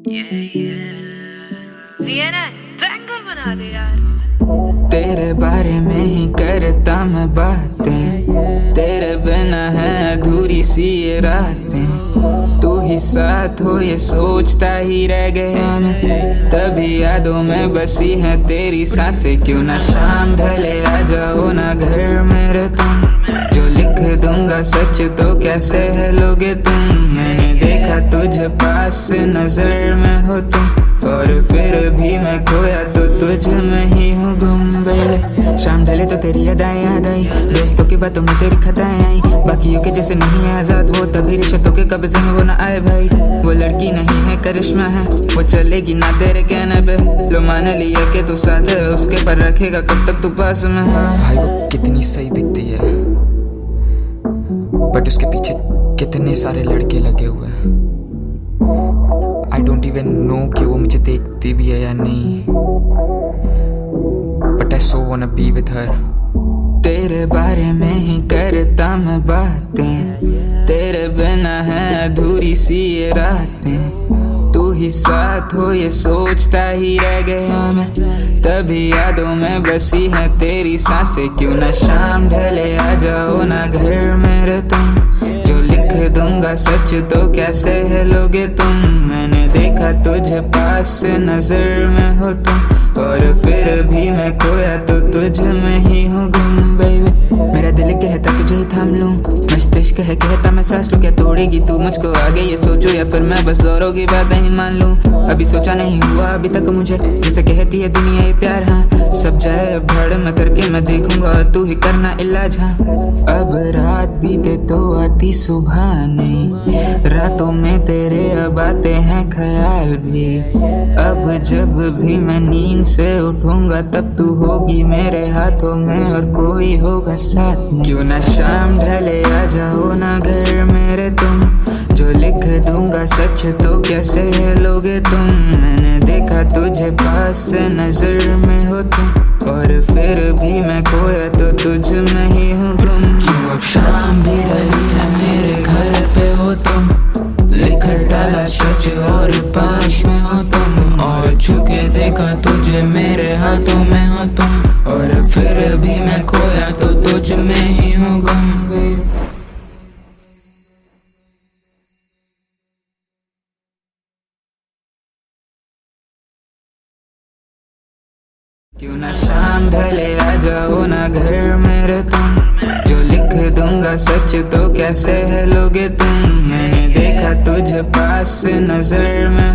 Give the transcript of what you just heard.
Sienna, bangle बना दे यार। तेरे बारे में ही करता मैं बातें, तेरे बिना है अधूरी सी ये रातें। तू ही साथ हो ये सोचता ही रह गया मैं, तभी यादों में बसी है तेरी सांसें। क्यों ना शाम ढले आ जाओ ना घर मेरे तुम, जो लिख दूंगा सच तो कैसे है लोगे तुम। मैंने देखा तुझे पास से नजर में हो तुम, और फिर भी मैं खोया तो तुझ में ही हूँ गुम बेबी। शाम ढले तो तेरी यादें याद आई, दोस्तों की बातों में तेरी खताएं आई। बाकियों के जैसे नहीं है आजाद वो, तभी रिश्तों के कब्जे में वो ना आए भाई। वो लड़की नहीं है करिश्मा है, वो चलेगी ना तेरे कहने पे। लो मान लिया कि तू साथ है उसके, पर रखेगा कब तक तू पास में है। भाई वो कितनी सही दिखती है, बट उसके पीछे कितने सारे लड़के लगे हुए हैं। I don't even know कि वो मुझे देखती भी है या नहीं, but I so wanna be with her। तेरे बारे में ही करता मैं बातें, तेरे बिना है अधूरी सी ये रातें। तू ही साथ हो ये सोचता ही रह गया मैं, तभी यादों में बसी है तेरी सांसें। क्यों ना शाम ढले आ जाओ ना घर मेरे तुम, जो लिख दूंगा सच तो कैसे है लोगे तुम। मैंने देखा तुझे पास से नजर में हो तुम, और फिर भी मैं खोया तो तुझ में ही हूँ गुम बेबी। मेरा दिल कहता तुझे ही थाम लूं, मस्तिष्क है कहता मैं सांस लूं। क्या तोड़ेगी तू मुझको आगे ये सोचो, या फिर मैं बस औरों की बातें ही मान लूं। अभी सोचा नहीं हुआ अभी तक मुझे, जैसे कहती है दुनिया ये प्यार हाँ। सब जाए भड़ में करके मैं देखूंगा, और तू ही करना इलाज हाँ। अब रात बीते तो आती सुबह नहीं, रातों में तेरे अब आते हैं ख्याल भी। अब जब भी मैं नींद से उठूंगा तब तू होगी मेरे हाथों में, और कोई होगा साथ में। क्यों ना शाम ढले आ जाओ ना घर मेरे तुम, जो लिख दूंगा सच तो कैसे है लोगे तुम। मैंने देखा तुझे पास से नजर में हो तुम, और फिर भी मैं खोया तो तुझ में ही हूँ गुम। क्यों अब शाम भी ढली है मेरे घर पे हो तुम, लिख डाला सच और पास में हो तुम। और छुके देखा तुझे मेरे हाथों में हो तुम, और फिर भी मैं खोया तो तुझ में ही हूँ गुम। क्यों ना शाम ढले आ जाओ ना घर मेरे तुम, जो लिख दूंगा सच तो कैसे है लोगे तुम। मैंने देखा तुझे पास से नजर में